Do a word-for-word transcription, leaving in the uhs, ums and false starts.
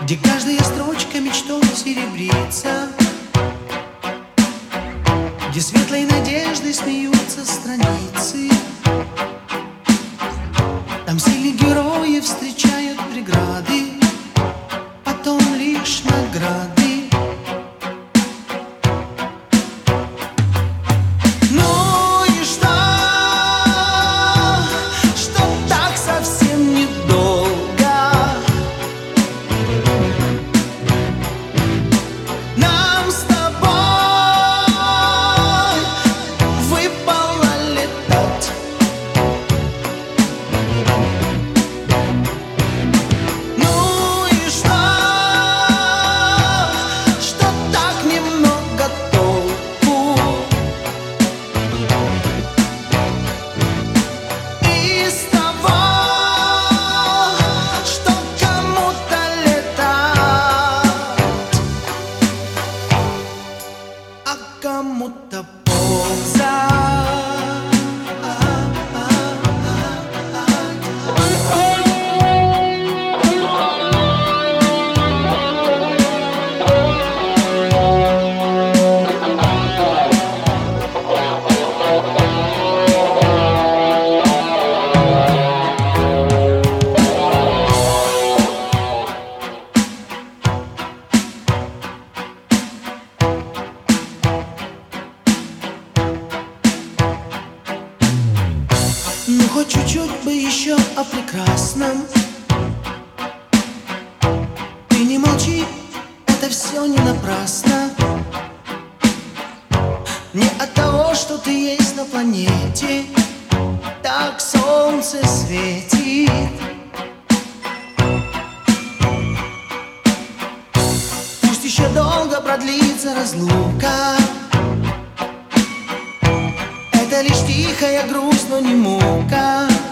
где каждая строчка мечтой серебрится, где светлой надеждой смеются страницы. Там сильных героев встречают преграды, потом лишь награды. Кому-то ползать. Ну хоть чуть-чуть бы еще о прекрасном. Ты не молчи, это все не напрасно. Не от того, что ты есть на планете, так солнце светит. Пусть еще долго продлится разлука, это лишь тихая грусть, но не мука.